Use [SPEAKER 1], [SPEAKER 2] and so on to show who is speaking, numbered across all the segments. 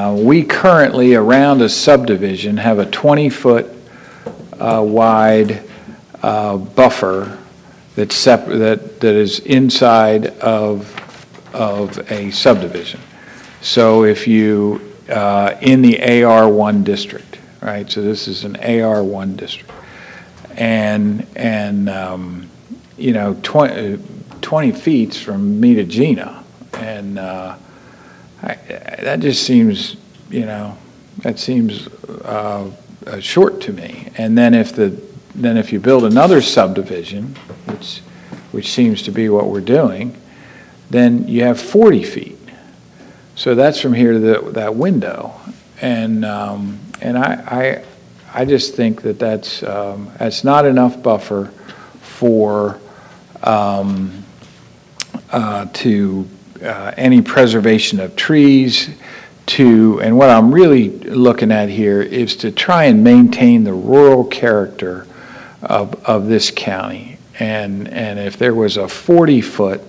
[SPEAKER 1] we currently, around a subdivision, have a 20-foot wide buffer that is inside of a subdivision. So if you, in the AR1 district, right? So this is an AR1 district. And 20 feet from me to Gina. And that just seems, that seems short to me. And then if you build another subdivision, which seems to be what we're doing, then you have 40 feet. So that's from here to that window. And I just think that's not enough buffer for any preservation of trees, and what I'm really looking at here is to try and maintain the rural character of this county. And if there was a 40-foot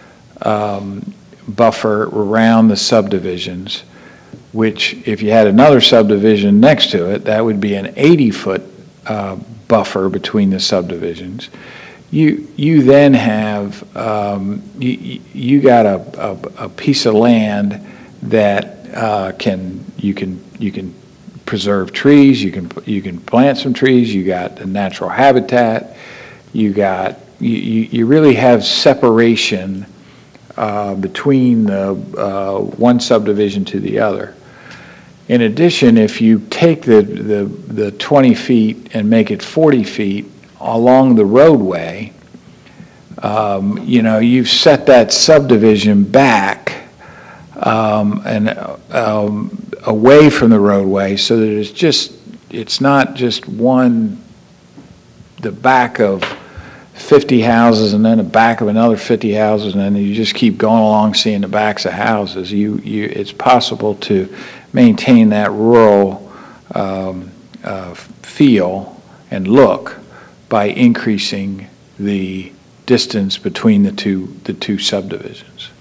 [SPEAKER 1] buffer around the subdivisions, which if you had another subdivision next to it, that would be an 80-foot buffer between the subdivisions. You then have you got a piece of land that you can preserve trees. You can plant some trees. You got the natural habitat. You really have separation between the one subdivision to the other. In addition, if you take the 20 feet and make it 40 feet along the roadway, you've set that subdivision back and away from the roadway, so that it's not just the back of 50 houses and then the back of another 50 houses, and then you just keep going along seeing the backs of houses. It's possible to maintain that rural feel and look by increasing the distance between the two subdivisions.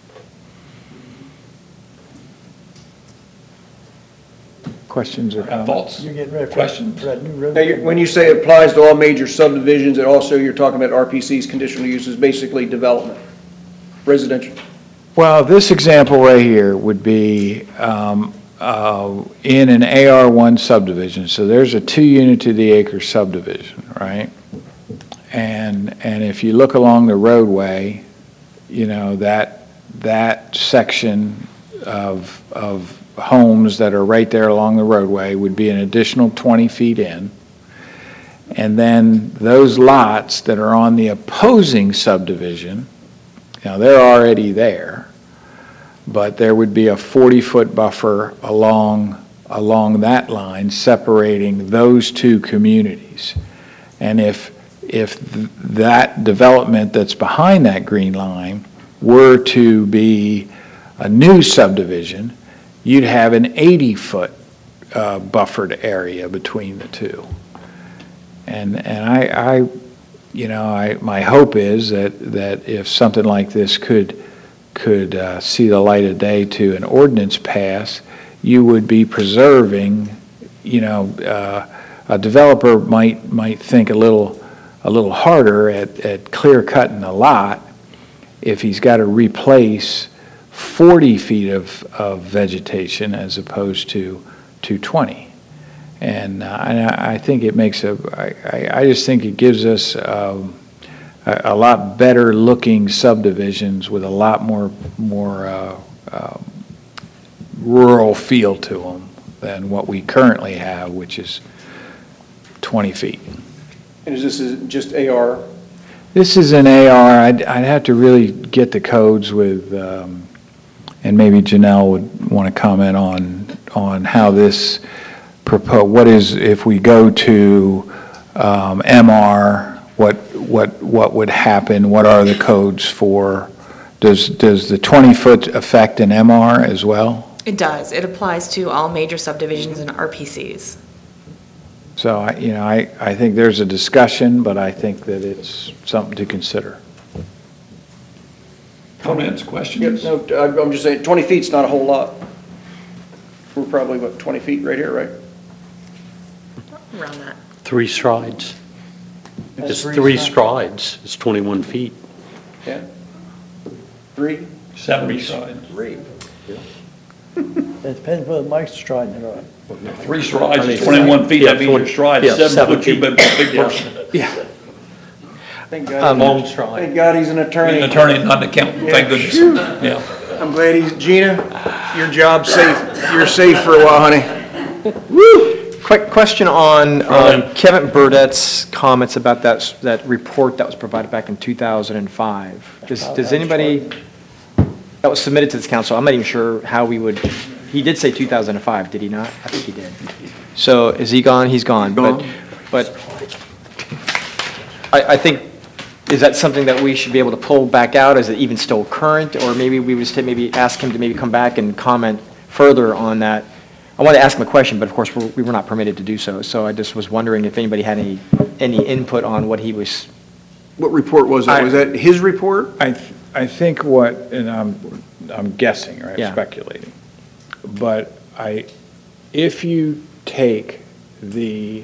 [SPEAKER 1] Questions or comments?
[SPEAKER 2] Thoughts?
[SPEAKER 3] You're getting ready for
[SPEAKER 2] Questions?
[SPEAKER 3] that new road.
[SPEAKER 4] Now, when you say it applies to all major subdivisions, and also you're talking about RPC's conditional uses, basically development, residential.
[SPEAKER 1] Well, this example right here would be in an AR1 subdivision. So there's a 2-unit to the acre subdivision, right? And if you look along the roadway, that section of homes that are right there along the roadway would be an additional 20 feet in. And then those lots that are on the opposing subdivision, they're already there, but there would be a 40-foot buffer along that line separating those two communities. And if that development that's behind that green line were to be a new subdivision, you'd have an 80-foot buffered area between the two. And my hope is that if something like this could see the light of day to an ordinance pass, you would be preserving. A developer might think a little harder at clear cutting a lot if he's got to replace 40 feet of vegetation as opposed to 20. And I think it makes I just think it gives us a lot better looking subdivisions with a lot more rural feel to them than what we currently have, which is 20 feet.
[SPEAKER 4] And is this just AR?
[SPEAKER 1] This is an AR. I'd have to really get the codes with, and maybe Janelle would want to comment on how this what is, if we go to MR, what would happen? What are the codes for? Does the 20-foot affect an MR as well?
[SPEAKER 5] It does. It applies to all major subdivisions and RPCs.
[SPEAKER 1] So I think there's a discussion, but I think that it's something to consider.
[SPEAKER 2] Comments, questions?
[SPEAKER 4] Yep, no, I'm just saying 20 feet's not a whole lot. We're probably, what, 20 feet right here, right?
[SPEAKER 5] Around that.
[SPEAKER 2] 3 strides.
[SPEAKER 4] That's
[SPEAKER 2] It's
[SPEAKER 4] three
[SPEAKER 2] 3
[SPEAKER 4] strides.
[SPEAKER 2] strides, it's 21 feet.
[SPEAKER 4] Yeah? 3?
[SPEAKER 3] 70 strides.
[SPEAKER 4] 3.
[SPEAKER 6] It depends whether Mike's striding it or not.
[SPEAKER 3] 3 strides is 21 feet,
[SPEAKER 2] Yeah,
[SPEAKER 3] that means your stride is
[SPEAKER 2] yeah,
[SPEAKER 3] 7 foot, you've
[SPEAKER 2] 7
[SPEAKER 3] been a big person.
[SPEAKER 4] Thank God.
[SPEAKER 2] Long stride.
[SPEAKER 4] Thank God he's an attorney.
[SPEAKER 3] An attorney, not an accountant, thank goodness. Yeah.
[SPEAKER 4] I'm glad he's, Gina, your job's safe. You're safe for a while, honey.
[SPEAKER 7] Quick question on
[SPEAKER 3] ahead.
[SPEAKER 7] Kevin Burdett's comments about that report that was provided back in 2005. Does anybody, that was submitted to this council, I'm not even sure how we would, he did say 2005, did he not? I think he did. So is he gone? He's gone. But I think, is that something that we should be able to pull back out? Is it even still current? Or maybe we would just maybe ask him to maybe come back and comment further on that? I wanted to ask him a question, but of course, we were not permitted to do so. So I just was wondering if anybody had any input on what he was.
[SPEAKER 4] What report was that? Was that his report?
[SPEAKER 1] I think what, and I'm guessing, right,
[SPEAKER 7] Yeah.
[SPEAKER 1] speculating, but if you take the,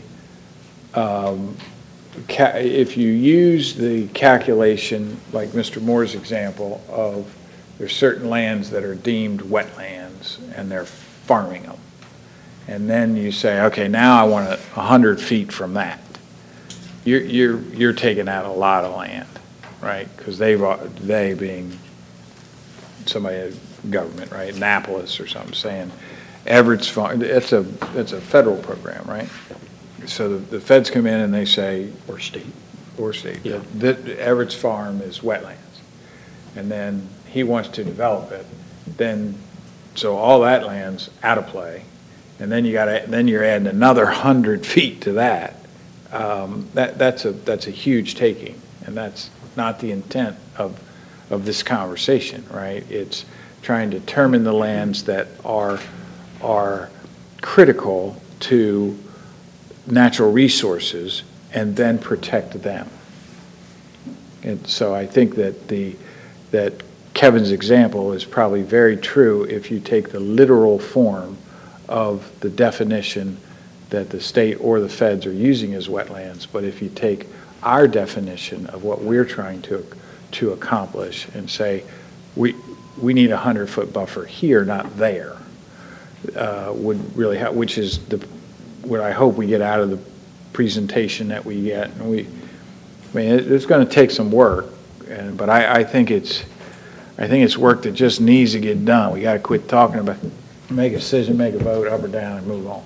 [SPEAKER 1] if you use the calculation, like Mr. Moore's example of there's certain lands that are deemed wetlands and they're farming them, and then you say, okay, now I want 100 feet from that. You're taking out a lot of land, right? Because they being somebody, government, right, Annapolis or something, saying Everett's Farm, it's a federal program, right? So the feds come in and they say,
[SPEAKER 2] Or state.
[SPEAKER 1] yeah, that Everett's Farm is wetlands, and then he wants to develop it, then, so all that land's out of play, and then you're adding another 100 feet to that. That's a huge taking, and that's not the intent of this conversation, right? It's trying to determine the lands that are critical to natural resources and then protect them. And so I think that Kevin's example is probably very true if you take the literal form of the definition that the state or the feds are using as wetlands, but if you take our definition of what we're trying to accomplish and say, we need a 100-foot buffer here, not there, would really help, which is what I hope we get out of the presentation that we get. And it's going to take some work, but I think it's work that just needs to get done. We got to quit talking about, make a decision, make a vote, up or down, and move on.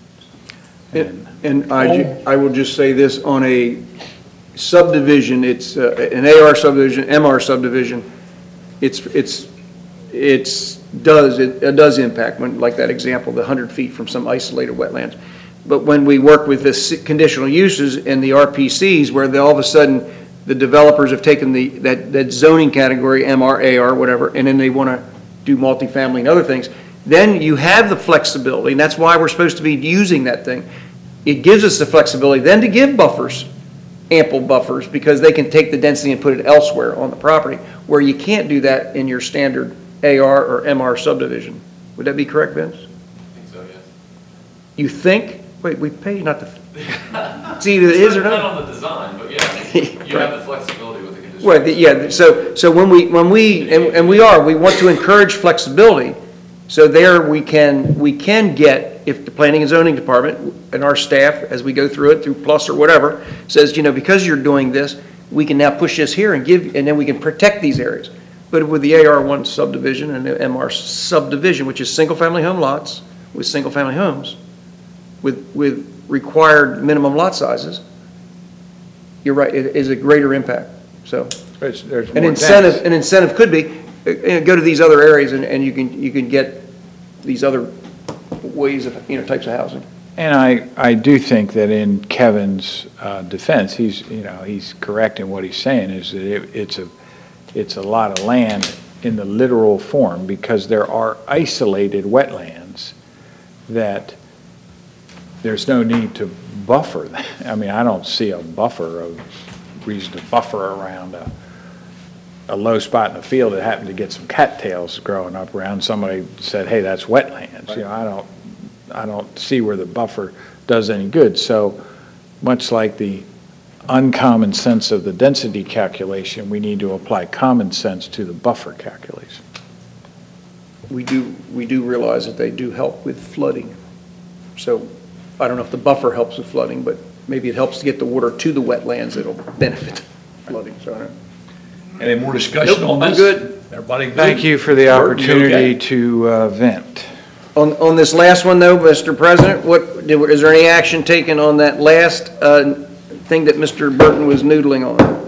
[SPEAKER 4] And I will just say this, on a subdivision, it's an AR subdivision, MR subdivision, it does impact, when, like that example, the 100 feet from some isolated wetlands. But when we work with the conditional uses and the RPCs, where all of a sudden the developers have taken that zoning category, MR, AR, whatever, and then they want to do multifamily and other things, then you have the flexibility, and that's why we're supposed to be using that thing. It gives us the flexibility then to give buffers, ample buffers, because they can take the density and put it elsewhere on the property, where you can't do that in your standard AR or MR subdivision. Would that be correct, Vince?
[SPEAKER 8] I think so, yes.
[SPEAKER 4] You think? Wait, we pay not to. It's either it is or
[SPEAKER 8] Not
[SPEAKER 4] not.
[SPEAKER 8] on the design, but yeah, you have the flexibility with the condition.
[SPEAKER 4] Well, yeah, so when we we want to encourage flexibility, so there we can get, if the planning and zoning department and our staff, as we go through it, through plus or whatever, says, because you're doing this, we can now push this here and then we can protect these areas. But with the AR1 subdivision and the MR subdivision, which is single-family home lots with single-family homes, with required minimum lot sizes, you're right, it is a greater impact. So
[SPEAKER 1] There's
[SPEAKER 4] an
[SPEAKER 1] more
[SPEAKER 4] incentive could be, go to these other areas and you can get these other ways of, types of housing.
[SPEAKER 1] And I do think that in Kevin's defense, he's correct in what he's saying, is that it's a lot of land in the literal form, because there are isolated wetlands that there's no need to buffer. I mean, I don't see a reason to buffer around a low spot in the field that happened to get some cattails growing up around. Somebody said, hey, that's wetlands. I don't see where the buffer does any good. So much like the uncommon sense of the density calculation, we need to apply common sense to the buffer calculation.
[SPEAKER 4] We do realize that they do help with flooding. So I don't know if the buffer helps with flooding, but maybe it helps to get the water to the wetlands that'll benefit flooding, so I don't know.
[SPEAKER 3] Any more discussion
[SPEAKER 4] Nope,
[SPEAKER 3] on
[SPEAKER 4] I'm
[SPEAKER 3] this?
[SPEAKER 4] good.
[SPEAKER 3] Everybody good?
[SPEAKER 1] Thank you for the
[SPEAKER 3] Burton, you
[SPEAKER 1] opportunity
[SPEAKER 3] okay?
[SPEAKER 1] to vent.
[SPEAKER 4] On this last one, though, Mr. President, is there any action taken on that last thing that Mr. Burton was noodling on?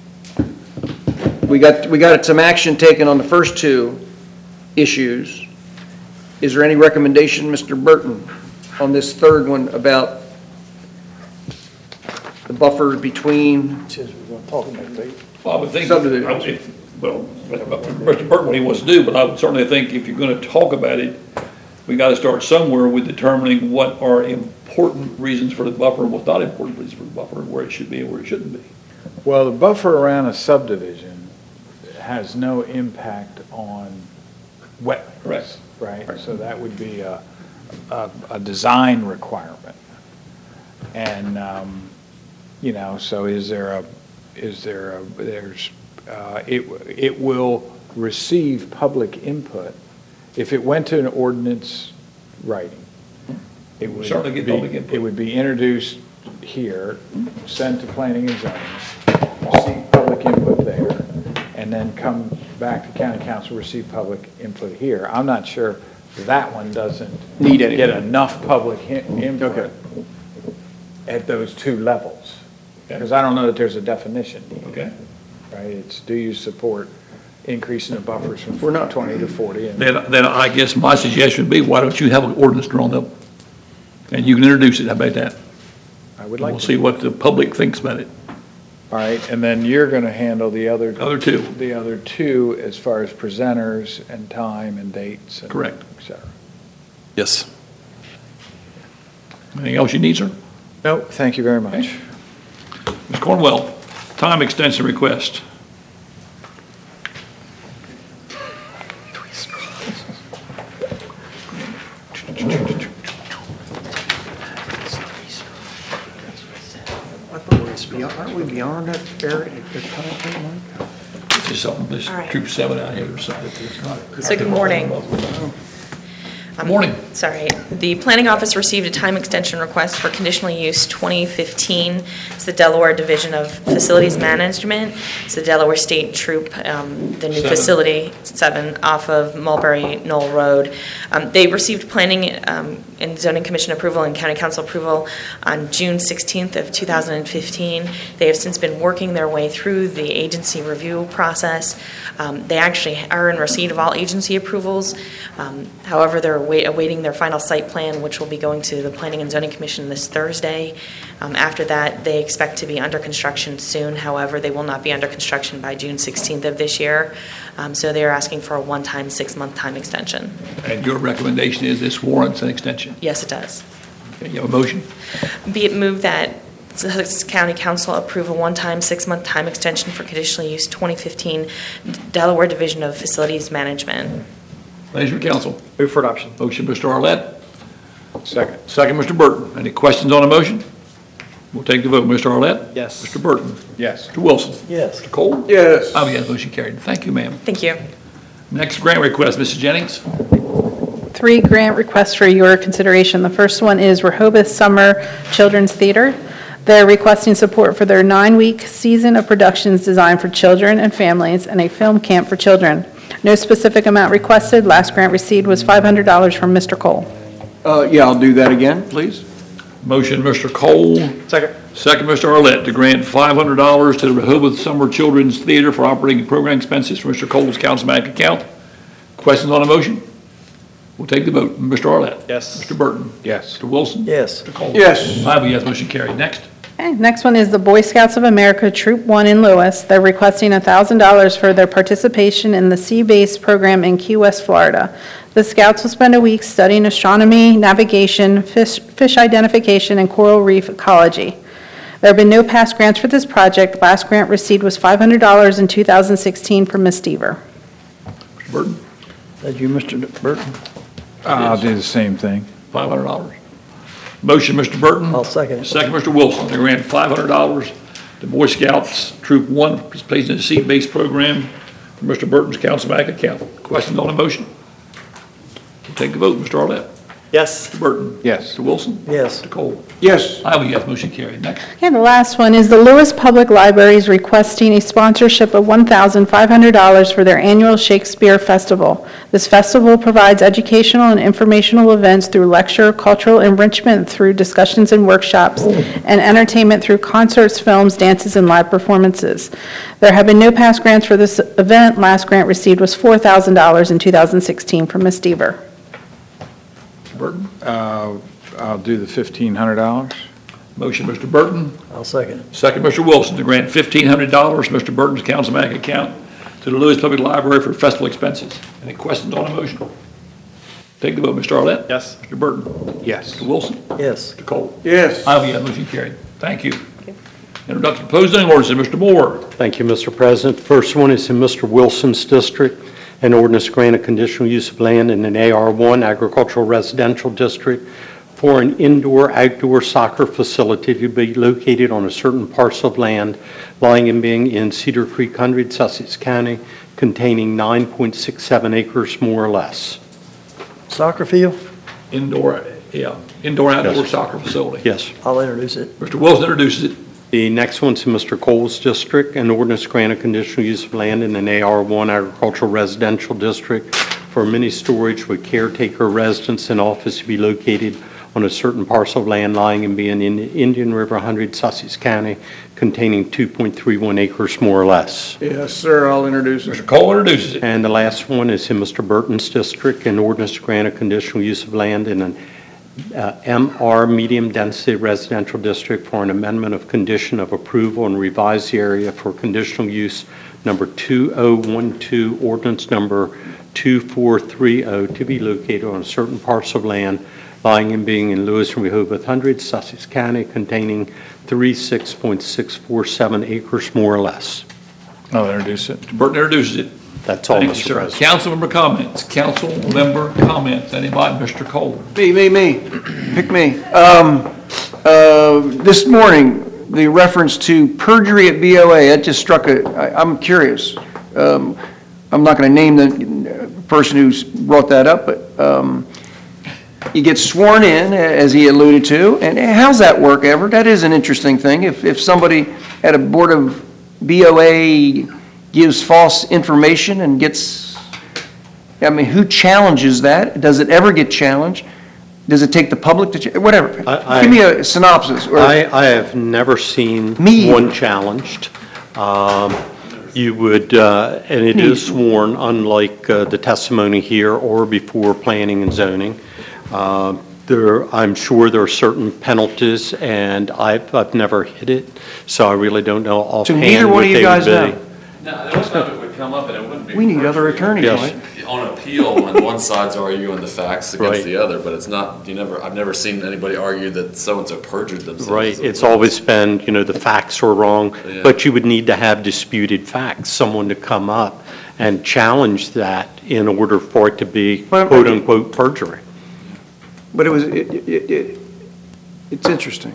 [SPEAKER 4] We got some action taken on the first two issues. Is there any recommendation, Mr. Burton, on this third one about the buffer between?
[SPEAKER 6] Says we're gonna talk about it.
[SPEAKER 3] Well, I would think,
[SPEAKER 4] Subdivisions.
[SPEAKER 3] well, Mr. Burton, what he wants to do, but I would certainly think if you're going to talk about it, we got to start somewhere with determining what are important reasons for the buffer and what's not important reasons for the buffer, and where it should be and where it shouldn't be.
[SPEAKER 1] Well, the buffer around a subdivision has no impact on wetlands.
[SPEAKER 3] Correct.
[SPEAKER 1] Right? So that would be a design requirement. And, so it will receive public input. If it went to an ordinance writing, it would
[SPEAKER 3] Certainly get
[SPEAKER 1] be-
[SPEAKER 3] public input.
[SPEAKER 1] It would be introduced here, sent to planning and zoning, receive public input there, and then come back to county council, receive public input here. I'm not sure that one doesn't
[SPEAKER 4] Need any.
[SPEAKER 1] get enough public input at those two levels. Because I don't know that there's a definition,
[SPEAKER 3] Okay?
[SPEAKER 1] right? It's, do you support increasing the buffers from
[SPEAKER 4] We're not.
[SPEAKER 1] 20 to 40? And
[SPEAKER 3] Then I guess my suggestion would be, why don't you have an ordinance drawn up? And you can introduce it, how about that?
[SPEAKER 1] I would like
[SPEAKER 3] We'll
[SPEAKER 1] to.
[SPEAKER 3] see what the public thinks about it.
[SPEAKER 1] All right, and then you're going to handle the other.
[SPEAKER 3] Other two.
[SPEAKER 1] The other two as far as presenters and time and dates. And
[SPEAKER 3] Correct.
[SPEAKER 1] et cetera.
[SPEAKER 8] Yes.
[SPEAKER 3] Anything else you need, sir?
[SPEAKER 1] No, thank you very much.
[SPEAKER 3] Okay. Ms. Cornwell, time extension request.
[SPEAKER 4] I thought it's beyond, aren't we beyond that area, the time frame, Mike?
[SPEAKER 3] This is something, this
[SPEAKER 5] All right.
[SPEAKER 3] Troop 7 out here decided it's not.
[SPEAKER 5] So good morning.
[SPEAKER 3] Morning.
[SPEAKER 5] Sorry. The planning office received a time extension request for conditional use 2015. It's the Delaware Division of Facilities Management. It's the Delaware State Troop, the new
[SPEAKER 3] 7.
[SPEAKER 5] facility, 7, off of Mulberry Knoll Road. They received planning and zoning commission approval and county council approval on June 16th of 2015. They have since been working their way through the agency review process. They actually are in receipt of all agency approvals. However, they're awaiting their final site plan, which will be going to the Planning and Zoning Commission this Thursday. After that, they expect to be under construction soon. However, they will not be under construction by June 16th of this year. So they are asking for a one-time 6-month time extension.
[SPEAKER 3] And your recommendation is this warrants an extension?
[SPEAKER 5] Yes, it does.
[SPEAKER 3] Okay, you have a motion?
[SPEAKER 5] Be it moved that Sussex County Council approve a one-time 6-month time extension for conditional use 2015 Delaware Division of Facilities Management.
[SPEAKER 3] Pleasure, council.
[SPEAKER 7] Move for adoption.
[SPEAKER 3] Motion, Mr. Arlett.
[SPEAKER 1] Second.
[SPEAKER 3] Second, Mr. Burton. Any questions on the motion? We'll take the vote. Mr. Arlett?
[SPEAKER 7] Yes.
[SPEAKER 3] Mr. Burton?
[SPEAKER 1] Yes.
[SPEAKER 3] Mr. Wilson?
[SPEAKER 6] Yes.
[SPEAKER 3] Mr. Cole?
[SPEAKER 4] Yes.
[SPEAKER 3] Oh, yes, motion carried. Thank you, ma'am.
[SPEAKER 5] Thank you.
[SPEAKER 3] Next grant request, Mrs. Jennings.
[SPEAKER 9] 3 grant requests for your consideration. The first one is Rehoboth Summer Children's Theater. They're requesting support for their 9-week season of productions designed for children and families and a film camp for children. No specific amount requested. Last grant received was $500 from Mr. Cole.
[SPEAKER 4] Yeah, I'll do that again, please.
[SPEAKER 3] Motion, Mr. Cole.
[SPEAKER 7] Second.
[SPEAKER 3] Second, Mr. Arlett, to grant $500 to the Rehoboth Summer Children's Theater for operating and program expenses from Mr. Cole's councilman account. Questions on the motion? We'll take the vote. Mr. Arlett?
[SPEAKER 7] Yes.
[SPEAKER 3] Mr. Burton?
[SPEAKER 1] Yes.
[SPEAKER 3] Mr. Wilson?
[SPEAKER 6] Yes.
[SPEAKER 3] Mr. Cole?
[SPEAKER 4] Yes.
[SPEAKER 3] 5 yes, motion carried. Next.
[SPEAKER 9] Okay, next one is the Boy Scouts of America Troop 1 in Lewis. They're requesting $1,000 for their participation in the Sea Base program in Key West, Florida. The Scouts will spend a week studying astronomy, navigation, fish identification, and coral reef ecology. There have been no past grants for this project. Last grant received was $500 in 2016 from Ms. Deaver.
[SPEAKER 3] Mr. Burton?
[SPEAKER 6] That you, Mr. Burton?
[SPEAKER 1] I'll do the same thing.
[SPEAKER 3] $500. Motion, Mr. Burton.
[SPEAKER 6] I'll second it.
[SPEAKER 3] Second, Mr. Wilson, to grant $500 to Boy Scouts Troop 1, participating in the seed-based program for Mr. Burton's council bank account. Questions on the motion? We'll take the vote. Mr. Arlett?
[SPEAKER 7] Yes.
[SPEAKER 3] Mr. Burton?
[SPEAKER 1] Yes.
[SPEAKER 3] Mr. Wilson?
[SPEAKER 6] Yes.
[SPEAKER 3] Mr. Cole?
[SPEAKER 4] Yes.
[SPEAKER 3] I have a yes, motion carried. Next.
[SPEAKER 9] Okay, the last one is the Lewis Public Library is requesting a sponsorship of $1,500 for their annual Shakespeare Festival. This festival provides educational and informational events through lecture, cultural enrichment through discussions and workshops, and entertainment through concerts, films, dances, and live performances. There have been no past grants for this event. Last grant received was $4,000 in 2016 from Ms. Deaver.
[SPEAKER 3] Mr. Burton?
[SPEAKER 1] I'll do the $1,500.
[SPEAKER 3] Motion, Mr. Burton.
[SPEAKER 6] I'll second it.
[SPEAKER 3] Second, Mr. Wilson, to grant $1,500, Mr. Burton's council bank account to the Lewis Public Library for festival expenses. Any questions on the motion? Take the vote, Mr. Arlett.
[SPEAKER 7] Yes.
[SPEAKER 3] Mr. Burton.
[SPEAKER 1] Yes.
[SPEAKER 3] Mr. Wilson.
[SPEAKER 6] Yes.
[SPEAKER 3] Mr. Cole.
[SPEAKER 4] Yes.
[SPEAKER 3] I have a yes, motion carried. Thank you. Introduction of proposed zoning ordinance, Mr. Moore.
[SPEAKER 2] Thank you, Mr. President. First one is in Mr. Wilson's district, an ordinance to grant a conditional use of land in an AR1 agricultural residential district for an indoor-outdoor soccer facility to be located on a certain parcel of land lying and being in Cedar Creek, 100, Sussex County, containing 9.67 acres more or less.
[SPEAKER 6] Soccer field?
[SPEAKER 3] Indoor, outdoor soccer facility.
[SPEAKER 2] Yes.
[SPEAKER 6] I'll introduce it.
[SPEAKER 3] Mr. Wilson introduces it.
[SPEAKER 2] The next one's in Mr. Cole's district, an ordinance to grant a conditional use of land in an AR1 agricultural residential district for mini storage with caretaker residence and office to be located on a certain parcel of land lying and being in Indian River, 100, Sussex County, containing 2.31 acres more or less.
[SPEAKER 4] Yes, sir, I'll introduce it.
[SPEAKER 3] Mr. Cole introduces it.
[SPEAKER 2] And the last one is in Mr. Burton's district, an ordinance to grant a conditional use of land in an MR medium density residential district for an amendment of condition of approval and revise the area for conditional use number 2012, ordinance number 2430, to be located on a certain parcel of land lying and being in Lewis and Rehoboth, 100, Sussex County, containing 36.647 acres more or less.
[SPEAKER 1] I'll introduce it.
[SPEAKER 3] Mr. Burton introduces it.
[SPEAKER 2] That's all,
[SPEAKER 3] Thank you,
[SPEAKER 2] Mr.
[SPEAKER 3] sir.
[SPEAKER 2] President.
[SPEAKER 3] Council member comments. Council member comments. Anybody? Mr. Cole.
[SPEAKER 4] Me. Pick me. This morning, the reference to perjury at BOA, that just struck I'm curious. I'm not going to name the person who's brought that up, but you get sworn in, as he alluded to, and how's that work, Everett? That is an interesting thing. If somebody at a board of BOA gives false information and gets, I mean, who challenges that? Does it ever get challenged? Does it take the public to, whatever? Give me a synopsis.
[SPEAKER 2] I have never seen one challenged. You would, and it is sworn, unlike the testimony here or before planning and zoning. I'm sure there are certain penalties, and I've never hit it, so I really don't know offhand
[SPEAKER 4] neither one of you guys know.
[SPEAKER 8] No, the only time it would come up, and it wouldn't be.
[SPEAKER 4] We need other attorneys,
[SPEAKER 2] Yes.
[SPEAKER 4] right?
[SPEAKER 8] On appeal, when one side's arguing the facts against
[SPEAKER 2] Right.
[SPEAKER 8] the other, but it's not, I've never seen anybody argue that so-and-so perjured themselves.
[SPEAKER 2] Right, it's always been, the facts are wrong,
[SPEAKER 8] Yeah.
[SPEAKER 2] but you would need to have disputed facts, someone to come up and challenge that in order for it to be
[SPEAKER 4] Well,
[SPEAKER 2] quote-unquote perjury.
[SPEAKER 4] But it's interesting.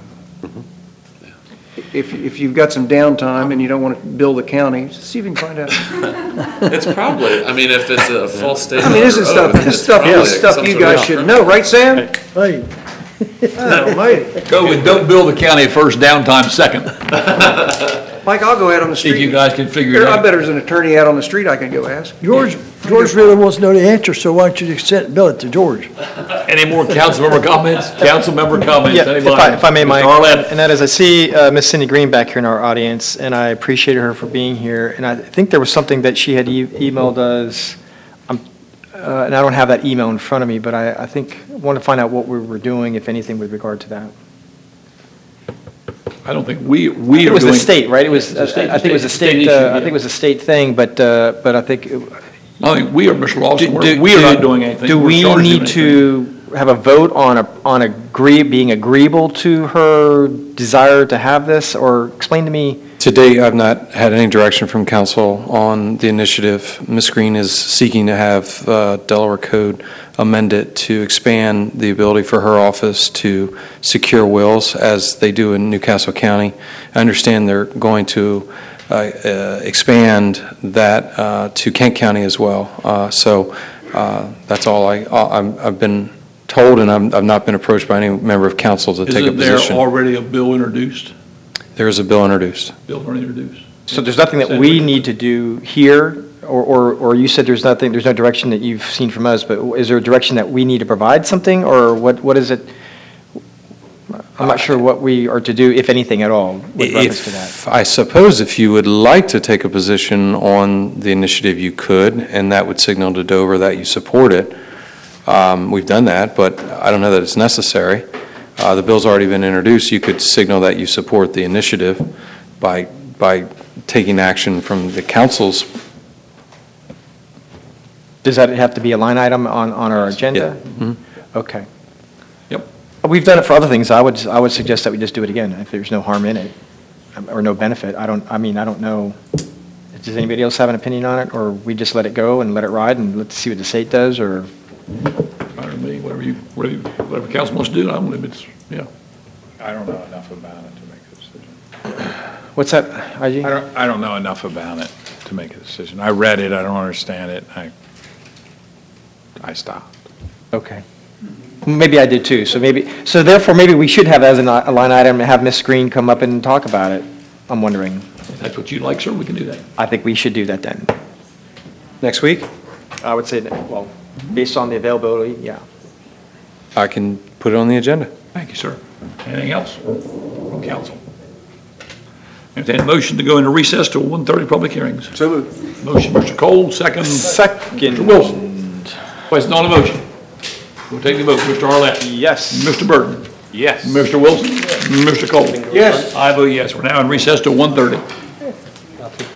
[SPEAKER 4] If you've got some downtime and you don't want to bill the county, see if you can find out.
[SPEAKER 8] It's probably, if it's a false statement.
[SPEAKER 4] I mean, this is
[SPEAKER 8] under oath, it's probably
[SPEAKER 4] stuff
[SPEAKER 8] some
[SPEAKER 4] you
[SPEAKER 8] sort of-
[SPEAKER 4] guys should know, right, Sam?
[SPEAKER 6] Hey,
[SPEAKER 4] Almighty.
[SPEAKER 3] Go with don't bill the county first, downtime second.
[SPEAKER 4] Mike, I'll go out on the
[SPEAKER 3] See if you
[SPEAKER 4] street.
[SPEAKER 3] guys can figure it
[SPEAKER 4] Here, I
[SPEAKER 3] out.
[SPEAKER 4] bet there's an attorney out on the street I can go ask.
[SPEAKER 6] George really wants to know the answer, so why don't you just bill it to George?
[SPEAKER 3] Any more council member comments? Council member comments?
[SPEAKER 7] Yeah,
[SPEAKER 3] Anybody?
[SPEAKER 7] if I may,
[SPEAKER 3] Mr.
[SPEAKER 7] Mike,
[SPEAKER 3] Arlett?
[SPEAKER 7] and that is, I see Miss Cindy Green back here in our audience, and I appreciate her for being here, and I think there was something that she had emailed us, and I don't have that email in front of me, but I want to find out what we were doing, if anything, with regard to that.
[SPEAKER 3] I don't think we are
[SPEAKER 7] It was the
[SPEAKER 3] doing-
[SPEAKER 7] state, right? It was,
[SPEAKER 3] It's a state-
[SPEAKER 7] I think it was a
[SPEAKER 3] state
[SPEAKER 7] state,
[SPEAKER 3] issue,
[SPEAKER 7] I
[SPEAKER 3] yeah.
[SPEAKER 7] think it was a state thing, but I think.
[SPEAKER 3] I think we are, Mr. Lawson,
[SPEAKER 7] Do-
[SPEAKER 3] we are not
[SPEAKER 7] do-
[SPEAKER 3] doing anything.
[SPEAKER 7] Do
[SPEAKER 3] We're
[SPEAKER 7] we
[SPEAKER 3] charging
[SPEAKER 7] need
[SPEAKER 3] anything.
[SPEAKER 7] to have a vote being agreeable to her desire to have this, or explain to me?
[SPEAKER 10] To date, I've not had any direction from council on the initiative. Ms. Green is seeking to have Delaware Code amend it to expand the ability for her office to secure wills as they do in Newcastle County. I understand they're going to expand that to Kent County as well. So that's all I've been told, and I've not been approached by any member of council to take a
[SPEAKER 3] Isn't there
[SPEAKER 10] position.
[SPEAKER 3] already a bill introduced?
[SPEAKER 10] There is a bill introduced.
[SPEAKER 3] Bill already introduced.
[SPEAKER 7] So there's nothing that we need to do here, or you said there's no direction that you've seen from us, but is there a direction that we need to provide something, or what is it? I'm not sure what we are to do, if anything at all, with reference to that.
[SPEAKER 10] I suppose if you would like to take a position on the initiative, you could, and that would signal to Dover that you support it. We've done that, but I don't know that it's necessary. The bill's already been introduced. You could signal that you support the initiative by taking action from the council's.
[SPEAKER 7] Does that have to be a line item on our agenda?
[SPEAKER 10] Yeah. Mhm.
[SPEAKER 7] Okay.
[SPEAKER 3] Yep.
[SPEAKER 7] We've done it for other things. I would suggest that we just do it again, if there's no harm in it, or no benefit. I don't know. Does anybody else have an opinion on it, or we just let it go and let it ride and let's see what the state does, or?
[SPEAKER 3] Fine with me, whatever council wants to do, yeah.
[SPEAKER 1] I don't know enough about it to make a decision.
[SPEAKER 7] What's that, IG?
[SPEAKER 1] I don't know enough about it to make a decision. I read it, I don't understand it, I stopped.
[SPEAKER 7] Okay. Maybe I did too, so therefore maybe we should have that as a line item and have Ms. Green come up and talk about it, I'm wondering.
[SPEAKER 3] If that's what you'd like, sir, we can do that.
[SPEAKER 7] I think we should do that then.
[SPEAKER 10] Next week,
[SPEAKER 7] I would say, well, based on the availability, yeah.
[SPEAKER 10] I can put it on the agenda.
[SPEAKER 3] Thank you, sir. Anything else from council? Entertain a motion to go into recess till 1:30 public hearings.
[SPEAKER 4] So moved.
[SPEAKER 3] Motion, Mr. Cole, second. Mr. Wilson. Placed on the motion. We'll take the vote. Mr. Arlett.
[SPEAKER 7] Yes.
[SPEAKER 3] Mr. Burton.
[SPEAKER 1] Yes.
[SPEAKER 3] Mr. Wilson. Mr. Cole.
[SPEAKER 4] Yes.
[SPEAKER 3] I vote yes. We're now in recess till 1:30.